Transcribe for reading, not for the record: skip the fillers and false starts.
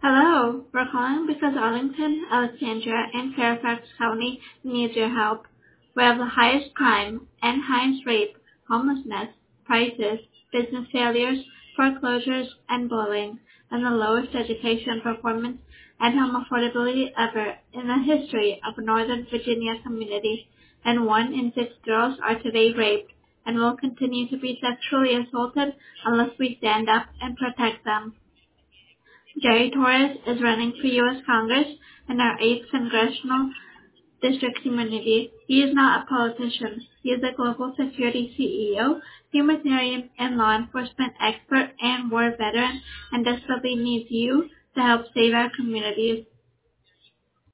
Hello, we're calling because Arlington, Alexandria, and Fairfax County needs your help. We have the highest crime and highest rape, homelessness, prices, business failures, foreclosures, and bullying, and the lowest education performance and home affordability ever in the history of Northern Virginia communities, and 1 in 6 girls are today raped and will continue to be sexually assaulted unless we stand up and protect them. Jerry Torres is running for U.S. Congress in our 8th Congressional District community. He is not a politician. He is a global security CEO, humanitarian and law enforcement expert, and war veteran, and desperately needs you to help save our communities.